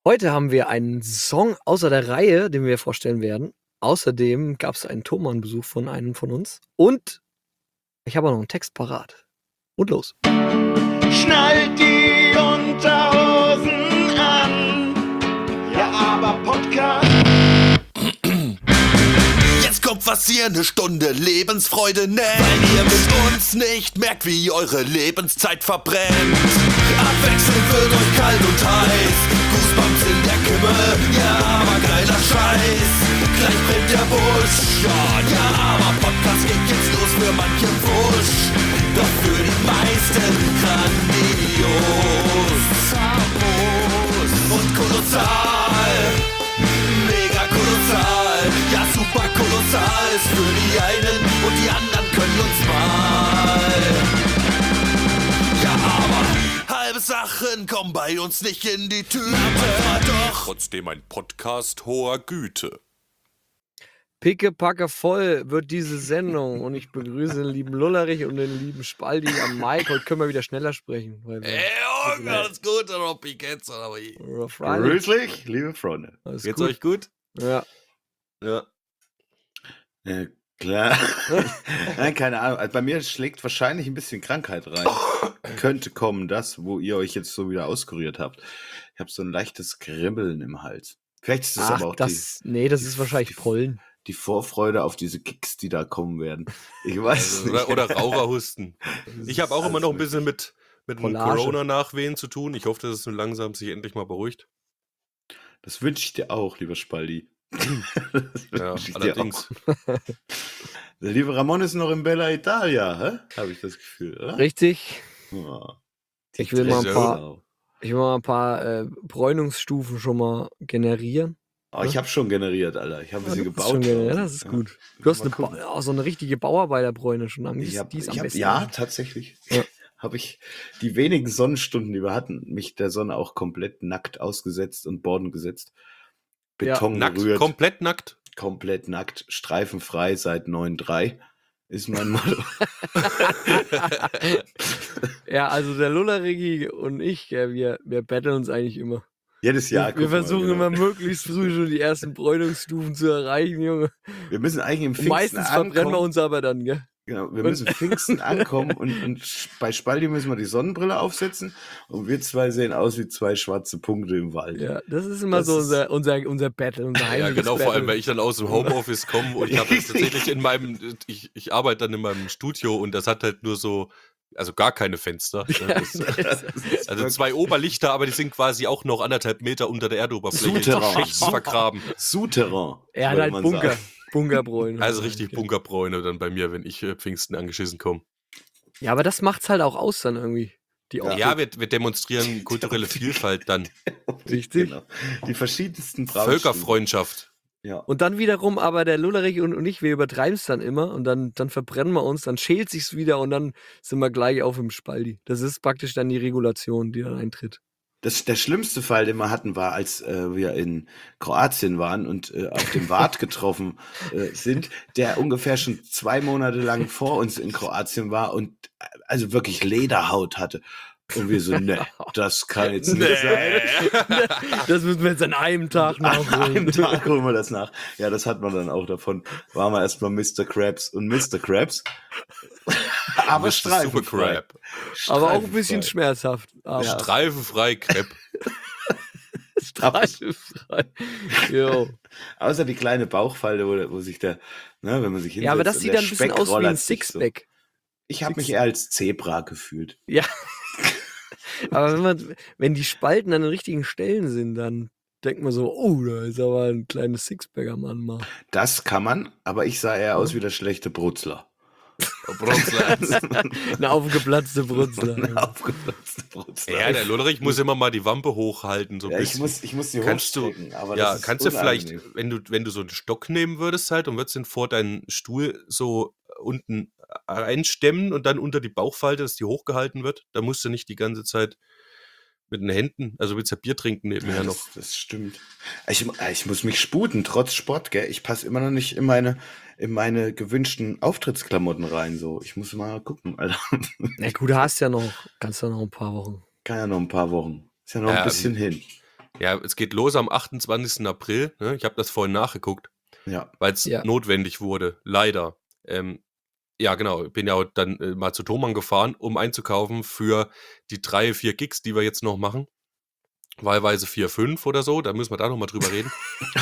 Heute haben wir einen Song außer der Reihe, den wir vorstellen werden. Außerdem gab es einen Thomann-Besuch von einem von uns. Und ich habe auch noch einen Text parat. Und los. Schnallt die Unterhosen an. Ja, aber Podcast. Jetzt kommt was ihr eine Stunde Lebensfreude nennt, weil ihr mit uns nicht merkt, wie eure Lebenszeit verbrennt. Abwechselnd wird euch kalt und heiß, Goosebumps in der Kimme, ja, aber geiler Scheiß. Gleich brennt der Busch, ja, aber Podcast geht jetzt los für manche Wusch. Doch für die meisten grandios, famos und kolossal. Mega kolossal, ja super kolossal ist für die einen und die anderen können uns mal. Ja, aber halbe Sachen kommen bei uns nicht in die Tüte. Aber doch trotzdem ein Podcast hoher Güte. Pickepacke voll wird diese Sendung und ich begrüße den lieben Lullerich und den lieben Spaldi am Mic. Heute können wir wieder schneller sprechen. Weil wir Alles gut, oder wie geht's? Oder wie? Grüßlich, liebe Freunde. Alles Geht's gut. euch gut? Ja. Ja. Klar. Nein, keine Ahnung. Also bei mir schlägt wahrscheinlich ein bisschen Krankheit rein. Könnte kommen, das, wo ihr euch jetzt so wieder auskuriert habt. Ich habe so ein leichtes Kribbeln im Hals. Vielleicht ist es aber auch das ist wahrscheinlich Pollen. die Vorfreude auf diese Kicks, die da kommen werden. Ich weiß nicht. Oder Raucherhusten. Ich habe auch immer noch ein bisschen mit dem Collage. Corona-Nachwehen zu tun. Ich hoffe, dass es nun langsam sich endlich mal beruhigt. Das wünsche ich dir auch, lieber Spaldi. Das Ja, wünsch ich dir allerdings. auch. Der liebe Ramon ist noch in Bella Italia, habe ich das Gefühl, oder? Richtig. Oh, Ich will mal Sau. ein paar Bräunungsstufen schon mal generieren. Oh, ich habe schon generiert, Alter. Ich habe sie gebaut. Ja, das ist gut. Du hast Mal so eine richtige Bauarbeiterbräune schon am besten. Ja, tatsächlich. Ja. Habe ich die wenigen Sonnenstunden, die wir hatten, mich der Sonne auch komplett nackt ausgesetzt und Borden gesetzt. Beton Nackt, gerührt. komplett nackt. Komplett nackt, streifenfrei seit 9,3 ist mein Motto. Ja, also der Lullerigi und ich, wir battlen uns eigentlich immer. Jedes Jahr. Wir guck mal, versuchen genau. immer möglichst früh schon die ersten Bräunungsstufen zu erreichen, Junge. Wir müssen eigentlich im Und Pfingsten meistens verbrennen wir ankommen. uns aber dann, gell? Genau, wir müssen Pfingsten ankommen und bei Spaldi müssen wir die Sonnenbrille aufsetzen und wir zwei sehen aus wie zwei schwarze Punkte im Wald. Ja, das ist immer Das so ist- unser Battle, unser Ja, heimliches genau, vor allem, Battle. weil ich dann aus dem Homeoffice komme und ich habe jetzt tatsächlich ich arbeite dann in meinem Studio und das hat halt nur so, also gar keine Fenster. Ne? Also zwei Oberlichter, aber die sind quasi auch noch 1,5 Meter unter der Erdoberfläche. Souterrain. Schlecht vergraben. Souterrain. Er hat würde halt man Bunker. sagen. Bunkerbräune. Also richtig Bunkerbräune dann bei mir, wenn ich Pfingsten angeschissen komme. Ja, aber das macht's halt auch aus dann irgendwie. Die Optik. Ja, wir demonstrieren kulturelle Vielfalt dann. Richtig. Genau. Die verschiedensten Brautstuben. Völkerfreundschaft. Ja. Und dann wiederum aber der Lullerich und ich, wir übertreiben es dann immer und dann verbrennen wir uns, dann schält sich's wieder und dann sind wir gleich auf im Spaldi. Das ist praktisch dann die Regulation, die dann eintritt. Der schlimmste Fall, den wir hatten, war, als wir in Kroatien waren und auf dem Wart getroffen sind, der ungefähr schon 2 Monate lang vor uns in Kroatien war und also wirklich Lederhaut hatte. Und wir so, ne, das kann jetzt nicht sein. Das müssen wir jetzt an einem Tag An nachholen. einem Tag holen wir das nach. Ja, das hat man dann auch davon. Waren wir erstmal Mr. Krabs und Mr. Krabs. Aber Mr. streifenfrei. Supercrab. Aber auch ein bisschen Streifenfrei. schmerzhaft. Aber Ja. Streifenfrei Crepe. streifenfrei. Jo. Außer die kleine Bauchfalte, wo sich der, ne, wenn man sich hinsetzt. Ja, aber das und sieht der dann ein bisschen Speck aus wie ein rollert sich so. Sixpack. Ich habe mich eher als Zebra gefühlt. Ja. Aber wenn die Spalten an den richtigen Stellen sind, dann denkt man so, oh, da ist aber ein kleines Sixpack am Mann mal. Das kann man, aber ich sah eher aus wie der schlechte Brutzler. Eine aufgeplatzte Brutzler. Ein aufgeplatzter Brutzler. Ja, der Lullerich muss immer mal die Wampe hochhalten. So ein Ja, ich bisschen. muss die Kannst du- hochstrecken, aber Ja, das ist kannst du vielleicht, unangenehm. wenn du so einen Stock nehmen würdest halt und würdest den vor deinen Stuhl so unten einstemmen und dann unter die Bauchfalte, dass die hochgehalten wird, da musst du nicht die ganze Zeit mit den Händen, also willst ja Bier trinken nebenher Ja, noch. das stimmt. Ich muss mich sputen, trotz Sport, gell? Ich passe immer noch nicht in meine gewünschten Auftrittsklamotten rein. So, ich muss mal gucken, Alter. Na gut, kannst ja noch ein paar Wochen. Kann ja noch ein paar Wochen. Ist ja noch Ja, ein bisschen hin. Ja, es geht los am 28. April. Ne? Ich habe das vorhin nachgeguckt, Ja. weil es Ja. notwendig wurde. Leider. Ja, genau. Ich bin ja auch dann mal zu Thomann gefahren, um einzukaufen für die 3, 4 Gigs, die wir jetzt noch machen. Wahlweise 4, 5 oder so. Da müssen wir da nochmal drüber reden.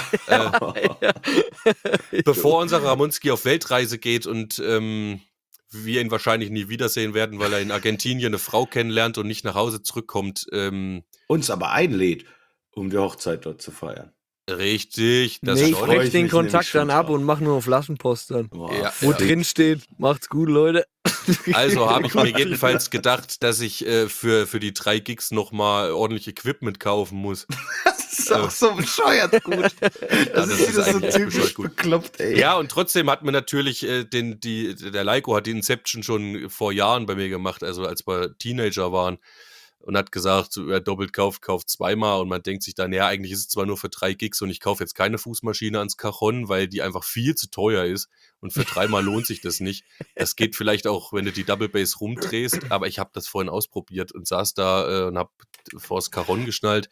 Bevor unser Ramonski auf Weltreise geht und wir ihn wahrscheinlich nie wiedersehen werden, weil er in Argentinien eine Frau kennenlernt und nicht nach Hause zurückkommt. Uns aber einlädt, um die Hochzeit dort zu feiern. Richtig, das Nee, ich schon. freu breche ich den mich Kontakt nämlich dann schon ab drauf. und mache nur Flaschenpost dann. Boah, Ja, Wo ja. drin steht, macht's gut, Leute. Also habe ich mir jedenfalls gedacht, dass ich für die 3 Gigs nochmal ordentlich Equipment kaufen muss. Das ist auch so bescheuert gut. Das ist wieder so eigentlich typisch bescheuert gut. bekloppt, ey. Ja, und trotzdem hat mir natürlich der Leiko hat die Inception schon vor Jahren bei mir gemacht, also als wir Teenager waren. Und hat gesagt, so, wer doppelt kauft, kauft zweimal. Und man denkt sich dann, ja, eigentlich ist es zwar nur für 3 Gigs und ich kaufe jetzt keine Fußmaschine ans Cajon, weil die einfach viel zu teuer ist. Und für 3-mal lohnt sich das nicht. Das geht vielleicht auch, wenn du die Double Bass rumdrehst. Aber ich habe das vorhin ausprobiert und saß da und habe vors Cajon geschnallt.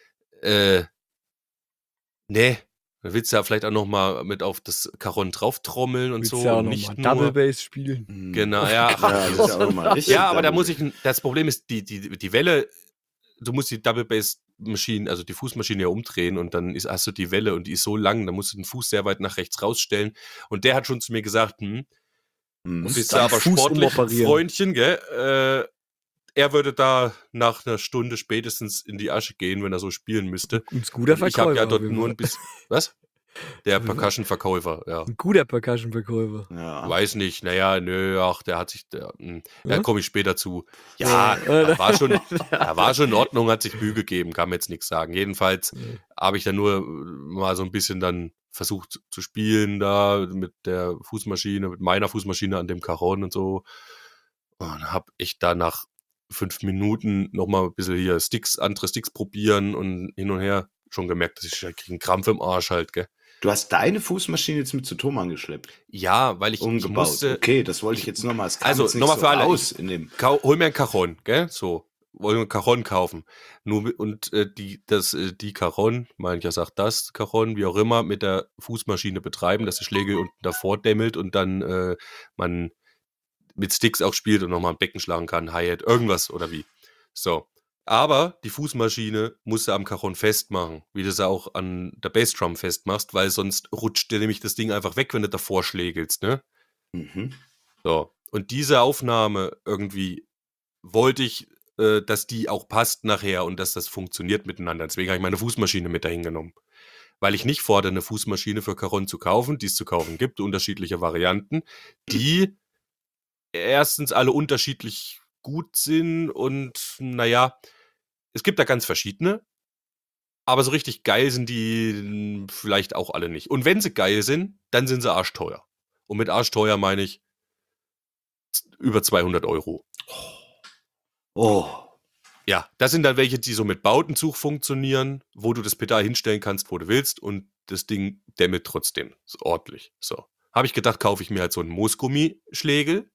Nee, dann willst du ja vielleicht auch noch mal mit auf das Cajon drauftrommeln und Willst so. ja auch und noch nicht mal nur. Double Bass spielen. Hm. Genau, ja. Ja, das ist ja auch mal richtig. Ja, aber da Double muss ich, das Problem ist, die Welle, du musst die Double Bass Maschine, also die Fußmaschine ja umdrehen und dann hast du die Welle und die ist so lang, da musst du den Fuß sehr weit nach rechts rausstellen. Und der hat schon zu mir gesagt, Hm. bist du deinen aber Fuß sportlich, umoperieren. Freundchen, gell? Er würde da nach einer Stunde spätestens in die Asche gehen, wenn er so spielen müsste. Ein guter Und ich habe Verkäufer. ja auf dort jeden nur Fall. ein bisschen, was? Der Percussion-Verkäufer, ja. Ein guter Percussion-Verkäufer. Ja. Weiß nicht, naja, nö, ach, der hat sich, da Ja? komme ich später zu. Ja, Ja. war schon in Ordnung, hat sich Mühe gegeben, kann man jetzt nichts sagen. Jedenfalls habe ich dann nur mal so ein bisschen dann versucht zu spielen da mit der Fußmaschine, mit meiner Fußmaschine an dem Cajon und so. Und habe ich da nach 5 Minuten nochmal ein bisschen hier andere Sticks probieren und hin und her schon gemerkt, dass ich kriege einen Krampf im Arsch halt, gell. Du hast deine Fußmaschine jetzt mit zu Thomann geschleppt. Ja, weil ich Umgebaut. musste, Okay, das wollte ich jetzt nochmal. Es kam Also, jetzt nicht nochmal so für alle. raus in dem. hol mir ein Cajon, gell? So, wollen wir ein Cajon kaufen. Und die Cajon, mancher sagt das Cajon, wie auch immer, mit der Fußmaschine betreiben, dass der Schlägel unten davor dämmelt und dann man mit Sticks auch spielt und nochmal ein Becken schlagen kann, Hi-Hat, irgendwas oder wie. So. Aber die Fußmaschine musst du am Cajon festmachen, wie du es auch an der Bassdrum festmachst, weil sonst rutscht dir nämlich das Ding einfach weg, wenn du davor schlägelst, ne? Mhm. So. Und diese Aufnahme irgendwie wollte ich, dass die auch passt nachher und dass das funktioniert miteinander. Deswegen habe ich meine Fußmaschine mit dahin genommen. Weil ich nicht fordere, eine Fußmaschine für Cajon zu kaufen, die es zu kaufen gibt, unterschiedliche Varianten, die erstens alle unterschiedlich gut sind und naja, es gibt da ganz verschiedene, aber so richtig geil sind die vielleicht auch alle nicht. Und wenn sie geil sind, dann sind sie arschteuer. Und mit arschteuer meine ich über 200 €. Oh. Ja, das sind dann welche, die so mit Bautenzug funktionieren, wo du das Pedal hinstellen kannst, wo du willst und das Ding dämmelt trotzdem so ordentlich. So. Habe ich gedacht, kaufe ich mir halt so einen Moosgummischlägel,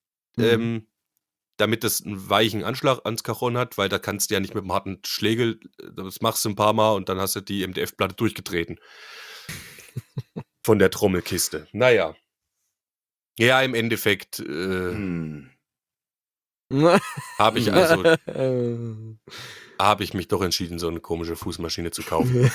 damit das einen weichen Anschlag ans Cajon hat, weil da kannst du ja nicht mit einem harten Schlägel, das machst du ein paar Mal und dann hast du die MDF-Platte durchgetreten. Von der Trommelkiste. Naja. Ja, im Endeffekt habe ich mich doch entschieden, so eine komische Fußmaschine zu kaufen.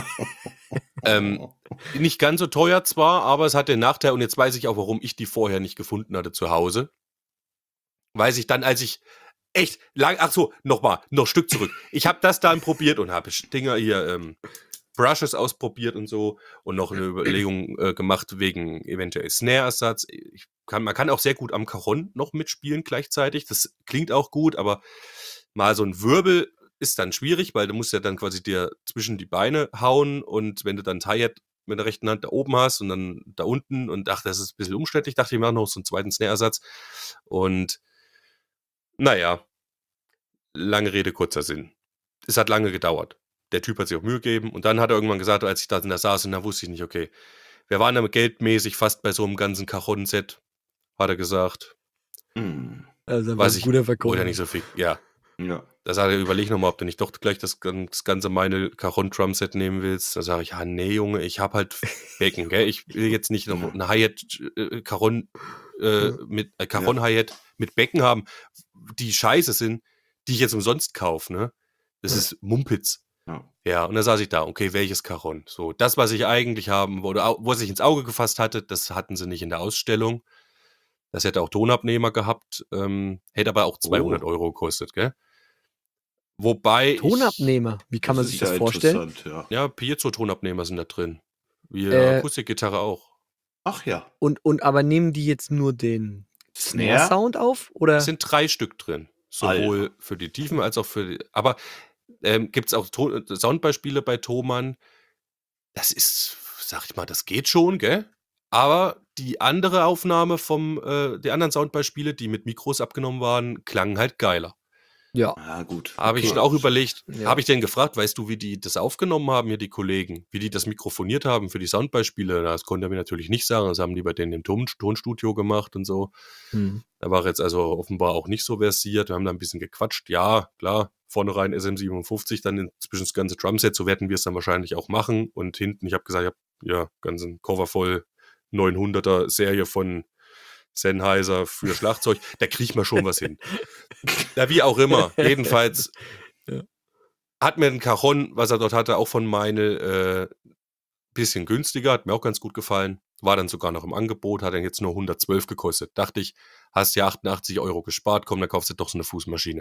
Nicht ganz so teuer zwar, aber es hat den Nachteil, und jetzt weiß ich auch, warum ich die vorher nicht gefunden hatte zu Hause. Weiß ich dann, als ich echt lang, noch ein Stück zurück. Ich habe das dann probiert und habe Dinger hier, Brushes ausprobiert und so und noch eine Überlegung gemacht wegen eventuell Snare-Ersatz. Man kann auch sehr gut am Cajon noch mitspielen gleichzeitig. Das klingt auch gut, aber mal so ein Wirbel ist dann schwierig, weil du musst ja dann quasi dir zwischen die Beine hauen und wenn du dann Hi-Hat mit der rechten Hand da oben hast und dann da unten und das ist ein bisschen umständlich, dachte ich, ich mache noch so einen zweiten Snare-Ersatz und naja, lange Rede, kurzer Sinn. Es hat lange gedauert. Der Typ hat sich auch Mühe gegeben und dann hat er irgendwann gesagt, als ich da saß und da wusste ich nicht, okay, wir waren damit geldmäßig fast bei so einem ganzen Cajon-Set, hat er gesagt. Also Weiß ein ich, guter wollte Verkäufer. ja nicht so viel, ja. Ja. Da sage ich, überleg nochmal, ob du nicht doch gleich das ganze meine Cajon-Drumset nehmen willst. Da sage ich, ja, nee, Junge, ich habe halt Becken, gell? Ich will jetzt nicht noch eine Hi-Hat Cajon Hi-Hat mit Becken haben, die scheiße sind, die ich jetzt umsonst kaufe, ne? Das ist Mumpitz. Ja, und dann saß ich da, okay, welches Cajon? So, das, was ich eigentlich haben, wo es sich ins Auge gefasst hatte, das hatten sie nicht in der Ausstellung. Das hätte auch Tonabnehmer gehabt, hätte aber auch 200 Euro gekostet, gell? Wobei Tonabnehmer, wie kann man sich das vorstellen? Ja, Piezo-Tonabnehmer sind da drin. Wie Akustikgitarre auch. Ach ja. Und aber nehmen die jetzt nur den Snare-Sound auf? Oder? Es sind 3 Stück drin. Sowohl für die Tiefen als auch für die. Aber gibt es auch Soundbeispiele bei Thomann? Das ist, sag ich mal, das geht schon, gell? Aber die andere Aufnahme die anderen Soundbeispiele, die mit Mikros abgenommen waren, klangen halt geiler. Ja. Ah, gut. Habe ich auch überlegt, habe ich denn gefragt, weißt du, wie die das aufgenommen haben, hier die Kollegen, wie die das mikrofoniert haben für die Soundbeispiele? Das konnte er mir natürlich nicht sagen, das haben die bei denen im Tonstudio gemacht und so. Da war jetzt also offenbar auch nicht so versiert, wir haben da ein bisschen gequatscht, ja, klar, vorne rein SM57, dann inzwischen das ganze Drumset, so werden wir es dann wahrscheinlich auch machen und hinten, ich habe gesagt, ich habe ganzen Cover voll 900er Serie von Sennheiser für Schlagzeug, da kriegt man schon was hin. Ja, wie auch immer. Jedenfalls hat mir ein Cajon, was er dort hatte, auch von Meinl bisschen günstiger, hat mir auch ganz gut gefallen. War dann sogar noch im Angebot, hat dann jetzt nur 112 gekostet. Dachte ich, hast ja 88 Euro gespart, komm, dann kaufst du doch so eine Fußmaschine.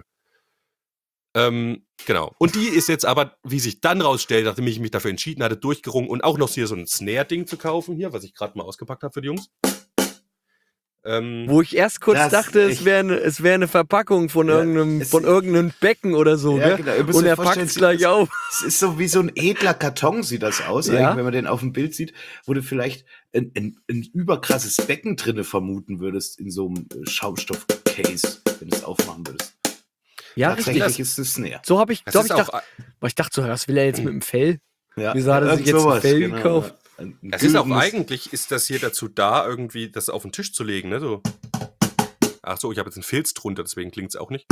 Genau. Und die ist jetzt aber, wie sich dann rausstellt, nachdem ich mich dafür entschieden hatte, durchgerungen und auch noch hier so ein Snare-Ding zu kaufen, hier, was ich gerade mal ausgepackt habe für die Jungs. Wo ich erst kurz dachte, es wäre eine Verpackung von irgendeinem Becken oder so, ja, ne? genau. Und er packt es gleich auf. Es ist so wie so ein edler Karton, sieht das aus, wenn man den auf dem Bild sieht, wo du vielleicht ein überkrasses Becken drinne vermuten würdest in so einem Schaumstoff-Case, wenn du es aufmachen würdest. Ja, tatsächlich ist es näher. So habe ich gedacht, aber ich dachte so, was will er jetzt mit dem Fell? Ja, wieso hat er sich jetzt ein Fell gekauft? Es ist auch eigentlich, ist das hier dazu da, irgendwie das auf den Tisch zu legen, ne? So. Ach so, ich habe jetzt einen Filz drunter, deswegen klingt es auch nicht.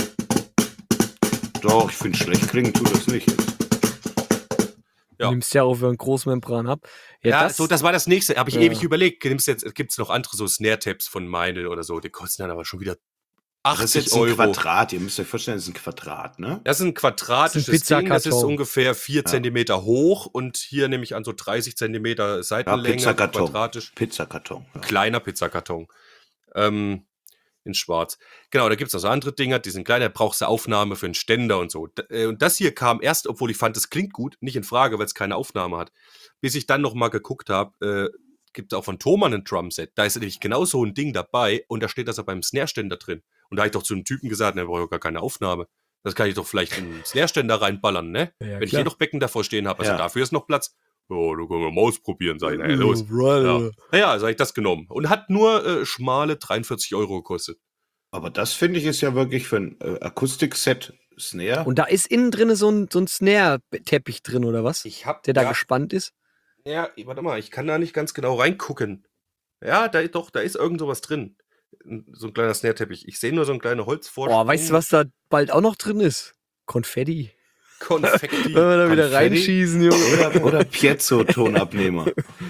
Doch, ich finde, schlecht klingen tut das nicht jetzt. Ja. Du nimmst ja auch für einen Großmembran ab. Ja, das war das nächste. Habe ich ewig überlegt. Gibt es noch andere so Snare-Tabs von Meinl oder so, die kosten dann aber schon wieder 80 das ist jetzt Euro. Ein Quadrat, ihr müsst euch vorstellen, das ist ein Quadrat, ne? Das ist ein quadratisches Ding, das ist ungefähr 4 Zentimeter hoch und hier nehme ich an so 30 Zentimeter Seitenlänge. Pizzakarton. Quadratisch. Pizzakarton. Ja. Kleiner Pizzakarton. In schwarz. Genau, da gibt es noch so andere Dinger, die sind kleiner, da brauchst du Aufnahme für einen Ständer und so. Und das hier kam erst, obwohl ich fand, das klingt gut, nicht in Frage, weil es keine Aufnahme hat. Bis ich dann nochmal geguckt habe, gibt es auch von Thomann ein Drumset. Da ist nämlich genau so ein Ding dabei und da steht das ja beim Snare-Ständer drin. Und da habe ich doch zu einem Typen gesagt, ne, brauche ich gar keine Aufnahme. Das kann ich doch vielleicht in einen Snare-Ständer reinballern, ne? Ja, wenn ich hier noch Becken davor stehen habe, also dafür ist noch Platz. Oh, du kannst mal ausprobieren, sag ich, naja, los. Ja, sag ich, das genommen. Und hat nur schmale 43 Euro gekostet. Aber das finde ich ist ja wirklich für ein Akustikset Snare. Und da ist innen drin so ein Snare-Teppich drin, oder was? Der da gespannt ist? Ja, warte mal, ich kann da nicht ganz genau reingucken. Ja, da ist irgend sowas drin. So ein kleiner Snare-Teppich. Ich sehe nur so ein kleiner Holzvorsprung. Boah, weißt du, was da bald auch noch drin ist? Konfetti. Wenn wir da wieder reinschießen, Junge. Oder Piezo-Tonabnehmer.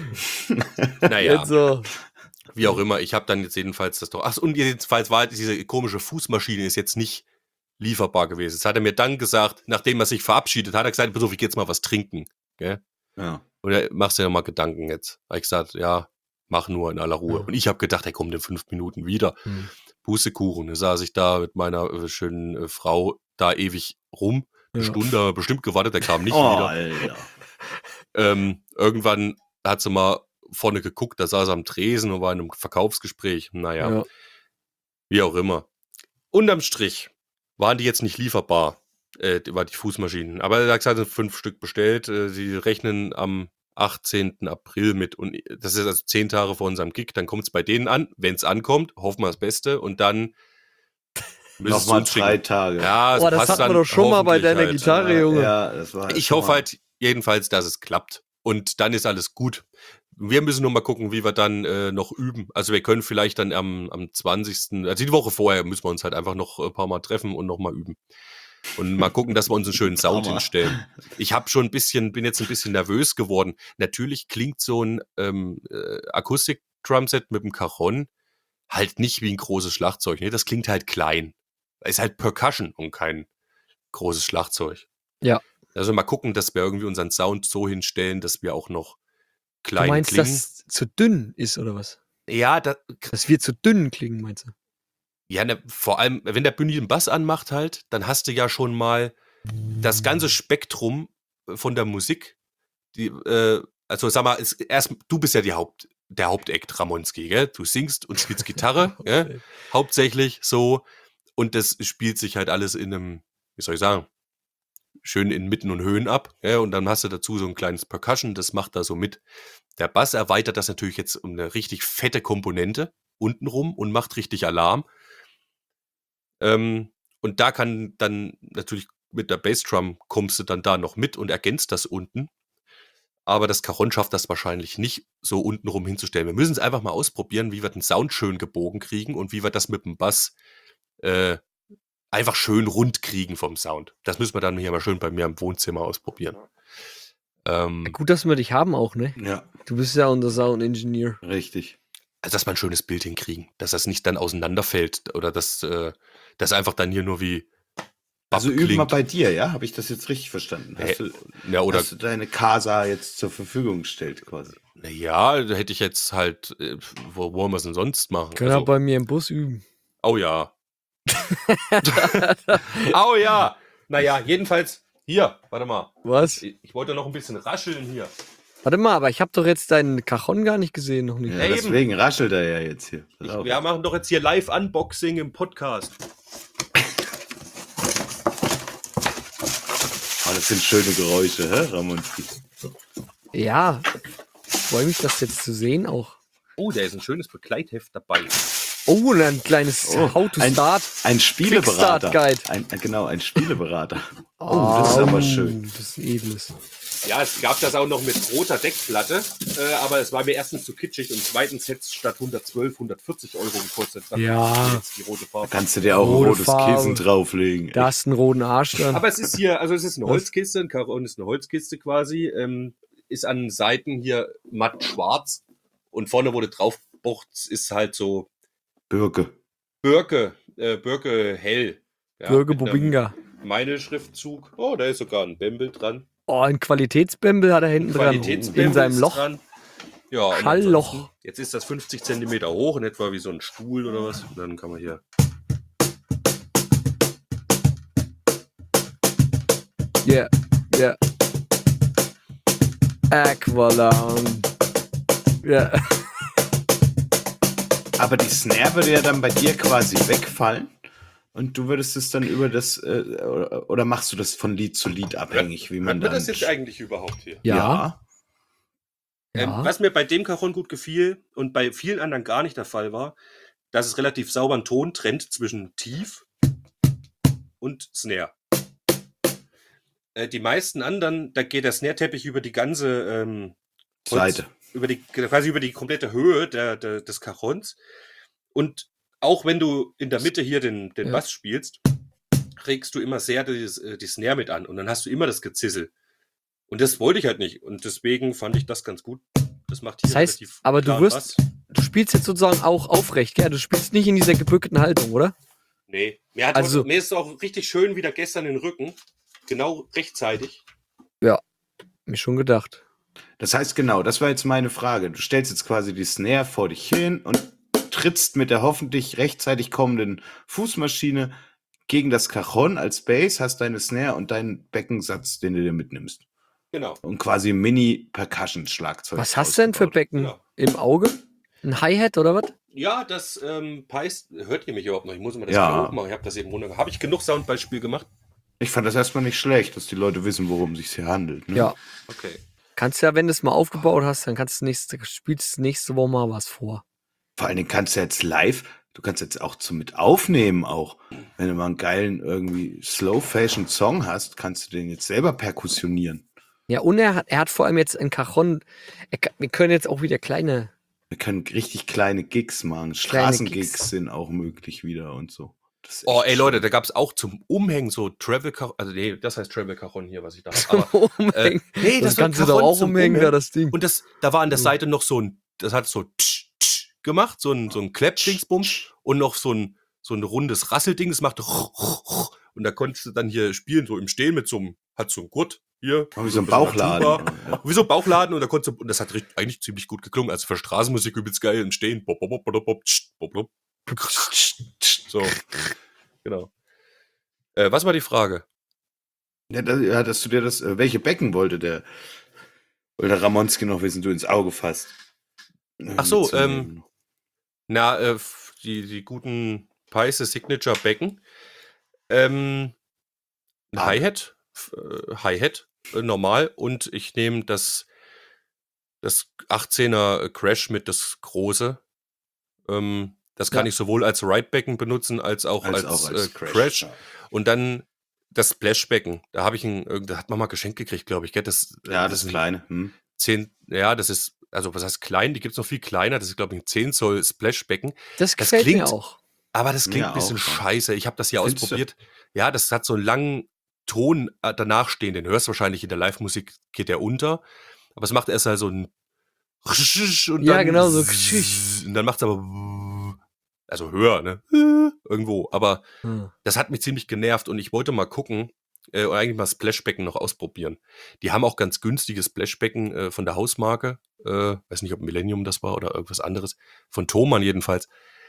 Naja. So. Wie auch immer, ich habe dann jetzt jedenfalls das doch. Ach, und jedenfalls war diese komische Fußmaschine ist jetzt nicht lieferbar gewesen. Das hat er mir dann gesagt, nachdem er sich verabschiedet hat, er gesagt, pass auf, ich geh jetzt mal was trinken. Gell? Ja. Oder machst du dir mal Gedanken jetzt? Habe ich gesagt, ja, mach nur in aller Ruhe. Ja. Und ich habe gedacht, er kommt in 5 Minuten wieder. Pustekuchen. Da saß ich da mit meiner schönen Frau da ewig rum. Eine Stunde bestimmt gewartet, der kam nicht wieder. Alter. Irgendwann hat sie mal vorne geguckt, da saß er am Tresen und war in einem Verkaufsgespräch. Naja, wie auch immer. Unterm Strich waren die jetzt nicht lieferbar, war die Fußmaschinen. Aber er hat gesagt, 5 Stück bestellt. Sie rechnen am 18. April mit. Und das ist also 10 Tage vor unserem Gig. Dann kommt es bei denen an. Wenn es ankommt, hoffen wir das Beste. Und dann nochmal 3 Tage. Ja, das hatten wir doch schon mal bei deiner Gitarre, Junge. Ja, das war ich hoffe halt jedenfalls, dass es klappt. Und dann ist alles gut. Wir müssen nur mal gucken, wie wir dann noch üben. Also wir können vielleicht dann am 20., also die Woche vorher müssen wir uns halt einfach noch ein paar Mal treffen und noch mal üben. Und mal gucken, dass wir uns einen schönen Sound Hammer. hinstellen. Ich bin jetzt ein bisschen nervös geworden. Natürlich klingt so ein Akustik-Drumset mit dem Cajon halt nicht wie ein großes Schlagzeug. Ne? Das klingt halt klein. Ist halt Percussion und kein großes Schlagzeug. Ja. Also mal gucken, dass wir irgendwie unseren Sound so hinstellen, dass wir auch noch Du klein meinst, klingen. dass es zu dünn ist, oder was? Ja, Dass wir zu dünn klingen, meinst du? ja, vor allem, wenn der Bündi den Bass anmacht halt, dann hast du ja schon mal das ganze Spektrum von der Musik. Also sag mal, du bist ja der Hauptact, Ramonski, gell? Du singst und spielst Gitarre, gell? Hauptsächlich so. Und das spielt sich halt alles in einem, wie soll ich sagen, schön in Mitten und Höhen ab. Ja? Und dann hast du dazu so ein kleines Percussion, das macht da so mit. Der Bass erweitert das natürlich jetzt um eine richtig fette Komponente untenrum und macht richtig Alarm. Und da kann dann natürlich mit der Bassdrum kommst du dann da noch mit und ergänzt das unten. Aber das Cajon schafft das wahrscheinlich nicht, so untenrum hinzustellen. Wir müssen es einfach mal ausprobieren, wie wir den Sound schön gebogen kriegen und wie wir das mit dem Bass einfach schön rund kriegen vom Sound. Das müssen wir dann hier mal schön bei mir im Wohnzimmer ausprobieren. Gut, dass wir dich haben auch, ne? Ja, Du bist ja unser Sound-Engineer. richtig. Also, dass wir ein schönes Bild hinkriegen. Dass das nicht dann auseinanderfällt oder dass das einfach dann hier nur wie Also Bapp üben wir klingt. bei dir, ja? Habe ich das jetzt richtig verstanden? Ja, oder Hast du deine Casa jetzt zur Verfügung gestellt quasi? naja, da hätte ich jetzt halt, wo wollen wir es denn sonst machen? Können wir bei mir im Bus üben. Oh ja. Oh ja. Naja, jedenfalls, hier, warte mal. Was? Ich wollte noch ein bisschen rascheln hier. Warte mal, aber ich habe doch jetzt deinen Cajon gar nicht gesehen, noch nicht. Ja, Eben. deswegen raschelt er ja jetzt hier. Pass auf. Wir machen doch jetzt hier Live-Unboxing im Podcast. Oh, das sind schöne Geräusche, hä, Ramonski? Ja, freue mich, das jetzt zu sehen auch. Oh, da ist ein schönes Begleitheft dabei. Oh, und ein kleines How to Start. Ein Spieleberater. Quickstart-Guide. Genau, ein Spieleberater. Oh, das ist aber schön. Das ist ein edles. Ja, es gab das auch noch mit roter Deckplatte, aber es war mir erstens zu kitschig und zweitens hätte es statt 112, 140 Euro gekostet. Dann Ja. jetzt die rote Farbe. Kannst du dir auch ein Rote rotes Farbe. Kissen drauflegen. Da hast du einen roten Arsch dann. Aber es ist hier, also es ist eine Holzkiste, ein Cajon ist eine Holzkiste quasi, ist an den Seiten hier matt schwarz und vorne, wo du drauf bochst, ist halt so Birke. Birke hell. Ja, Bürger mit einem Bobinga. Meine-Schriftzug. Oh, da ist sogar ein Bembel dran. Oh, ein Qualitätsbämbel hat er hinten dran. Qualitätsbembel In seinem ist Loch. dran. Ja, und Schallloch. ansonsten, jetzt ist das 50 Zentimeter hoch, in etwa wie so ein Stuhl oder was. Und dann kann man hier. Yeah, yeah. Aqualung. Ja. Aber die Snare würde ja dann bei dir quasi wegfallen und du würdest es dann über das, oder machst du das von Lied zu Lied abhängig, wie man Hört man dann... das jetzt eigentlich überhaupt hier? Ja. Ja. Was mir bei dem Cajon gut gefiel und bei vielen anderen gar nicht der Fall war, dass es relativ sauberen Ton trennt zwischen Tief und Snare. Die meisten anderen, da geht der Snare-Teppich über die ganze Seite. quasi über die komplette Höhe des Cajons. Und auch wenn du in der Mitte hier den Ja. Bass spielst, regst du immer sehr die Snare mit an und dann hast du immer das Gezissel. Und das wollte ich halt nicht. Und deswegen fand ich das ganz gut. Das macht hier Das heißt, relativ aber du klaren wirst, Bass. du spielst jetzt sozusagen auch aufrecht, gell? Du spielst nicht in dieser gebückten Haltung, oder? Nee, Also- mir ist es auch richtig schön wieder gestern den Rücken. Genau rechtzeitig. Mir schon gedacht. Das heißt, genau, das war jetzt meine Frage. Du stellst jetzt quasi die Snare vor dich hin und trittst mit der hoffentlich rechtzeitig kommenden Fußmaschine gegen das Cajon als Bass, hast deine Snare und deinen Beckensatz, den du dir mitnimmst. Genau. Und quasi ein Mini-Percussion-Schlagzeug. Was hast du denn für ausgebaut. Becken Genau. im Auge? Ein Hi-Hat oder was? Ja, das heißt, hört ihr mich überhaupt noch? Ich muss mal das Ja. wieder hochmachen. Ich habe das eben runter. Habe ich genug Soundbeispiel gemacht? Ich fand das erstmal nicht schlecht, dass die Leute wissen, worum es sich hier handelt. Ne? Ja. Okay. Kannst ja, wenn du es mal aufgebaut hast, dann spielst du nächste Woche mal was vor. Vor allen Dingen kannst du jetzt live, du kannst jetzt auch mit aufnehmen auch. Wenn du mal einen geilen irgendwie Slow-Fashion-Song hast, kannst du den jetzt selber perkussionieren. Ja, und er hat vor allem jetzt ein Cajon. Wir können jetzt auch wieder kleine. Wir können richtig kleine Gigs machen. Kleine Straßengigs Gigs. sind auch möglich wieder und so. Das ist Oh, echt ey Leute, schön. da gab es auch zum Umhängen so Travel-Caron, also nee, das heißt Travel-Caron hier, was ich da habe. Aber Umhängen. nee, Das war kannst du doch Caron auch zum umhängen, da das Ding. Und da war an der Seite noch so ein, das hat so tsch, tsch gemacht, so ein Klepp-Dingsbums und noch so ein rundes Rasselding, das machte und da konntest du dann hier spielen, so im Stehen mit so einem Gurt hier. Wie so ein bisschen Bauchladen. Tuba. Ja. Wie so ein Bauchladen und das hat eigentlich ziemlich gut geklungen. Also für Straßenmusik übelst geil im Stehen. Bop, bop, bop, bop, bop, tsch, bop, bop. So, genau. Was war die Frage? Ja, dass du dir das, welche Becken wollte der Ramonski noch wissen, du ins Auge fasst? Ach so, mitzunehmen. die guten Paise Signature Becken. Ein Hi-Hat, normal, und ich nehme das 18er Crash mit, das große. Das kann ich sowohl als Ride-Becken benutzen, als auch als Crash. Ja. Und dann das Splashbecken. Da habe ich da hat man mal geschenkt gekriegt, glaube ich. Gell? Das Kleine. 10, ja, das ist, also was heißt klein? Die gibt es noch viel kleiner. Das ist, glaube ich, ein 10 Zoll Splashbecken. Das gefällt mir auch. Aber das klingt Mir ein bisschen auch, ja. scheiße. Ich habe das hier Findest du? ausprobiert. Ja, das hat so einen langen Ton danach stehen. Den hörst du wahrscheinlich in der Live-Musik, geht der unter. Aber es macht erst halt so ein und Ja, dann genau so. und dann macht es aber also höher, ne? Irgendwo. Aber das hat mich ziemlich genervt und ich wollte mal gucken und eigentlich mal Splashbecken noch ausprobieren. Die haben auch ganz günstige Splashbecken von der Hausmarke. Weiß nicht, ob Millennium das war oder irgendwas anderes. Von Thomann jedenfalls.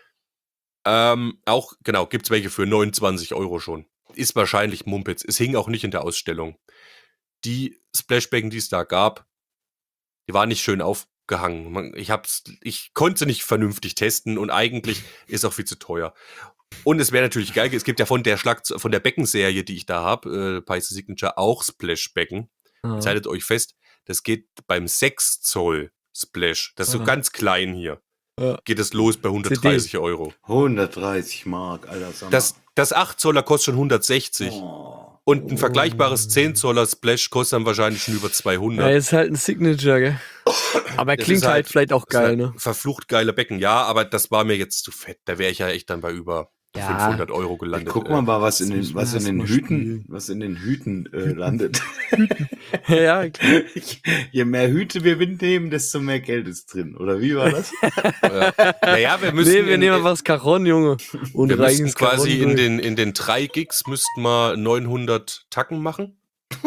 Auch, genau, gibt's welche für 29 € schon. Ist wahrscheinlich Mumpitz. Es hing auch nicht in der Ausstellung. Die Splashbecken, die es da gab, die waren nicht schön aufgehangen. Ich konnte sie nicht vernünftig testen und eigentlich ist auch viel zu teuer. Und es wäre natürlich geil, es gibt ja von der Beckenserie, die ich da habe, Paise Signature, auch Splashbecken. Jetzt haltet euch fest, das geht beim 6 Zoll Splash. Das ist so ganz klein hier. Geht es los bei 130 €. 130 Mark, Alter. Das 8 Zoller kostet schon 160. Und ein vergleichbares 10 Zoller Splash kostet dann wahrscheinlich schon über 200. Ja, ist halt ein Signature, gell? Aber er klingt halt vielleicht auch geil, ne? Verflucht geile Becken, ja, aber das war mir jetzt zu fett. Da wäre ich ja echt dann bei über 500 € gelandet. Guck mal, was in den Hüten landet. Ja, klar. Je mehr Hüte wir nehmen, desto mehr Geld ist drin. Oder wie war das? Naja, wir müssen. Nee, wir nehmen was Caron, Junge. Und wir müssten quasi Caron in den 3 Gigs müssten wir 900 Tacken machen.